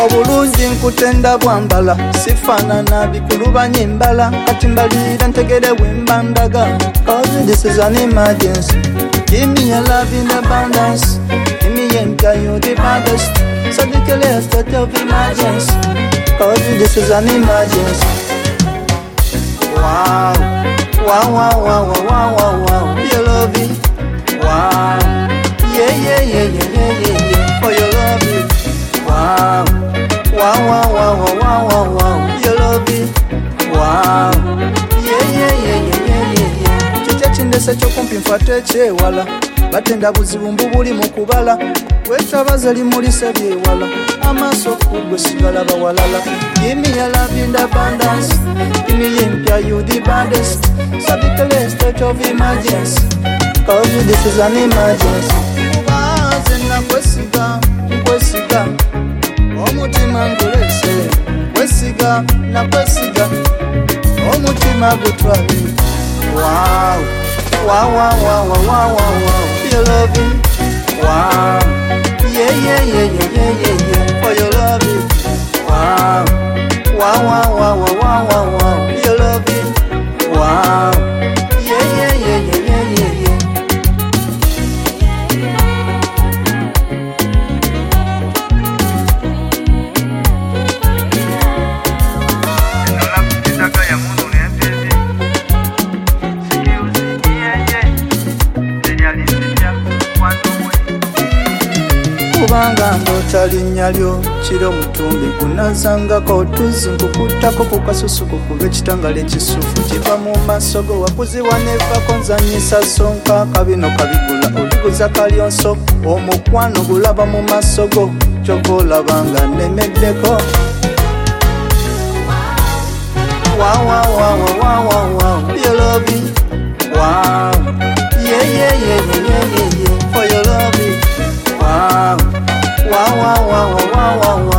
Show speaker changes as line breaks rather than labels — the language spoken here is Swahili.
obulungi nkutenda bwambala sifaanana bikulubanya embala kati mbalira ntegere bwembandaga cause this is an emergency. Give me your love in abundance, give me empty, you the baddest. So the state of emergency, cause this is an emergency. Wow, wow, wow, wow, wow, wow, wow, your love it. Wow, yeah, yeah, yeah, yeah, yeah, yeah, yeah, for your love it. Wow, wow, wow, wow, wow, wow, wow, your love it. Wow, yeah, yeah, yeah, yeah, yeah, yeah, yeah. Chicha chindese chokumpi mfate chewala, batenda buzibu mbubuli mukubala. Wetabaza limulisa byewala, amaso kugwe sigala bawalala. Give me your love in abundance, give me empty, you the baddest. So the state of emergency, cause this is an emergency. Ubaze na kwesiga, kwesiga omutima ngulese, kwesiga na kwesiga omutima gutwali. Wow, wow, wow, wow, wow, wow, wow, your loving. Wow, yeah, yeah, yeah, yeah, yeah, yeah, yeah, for your loving. Wow, wow, wow, wow, wow, wow, wow, wow, your loving. Wow, yeah, yeah, yeah, yeah, yeah, yeah, yeah. Kubanga ndota linnya lyo kiro mutumbi kunazangako tuzi nkukutako kukasusuku kuba ekitangala ekisufu kiva mu maaso go wakuziwa nevako nzanyisa sonka kabino kabigula oliguza kalyonso omukwano gulaba mu maaso go kyova olabanga nemeddeko. Wow, wow, wow, wow, wow, wow, your loving. Wow, yeah, yeah, yeah, yeah, yeah, yeah, yeah, for your loving. Wow, wow, wow, wow, wow, wow, wow.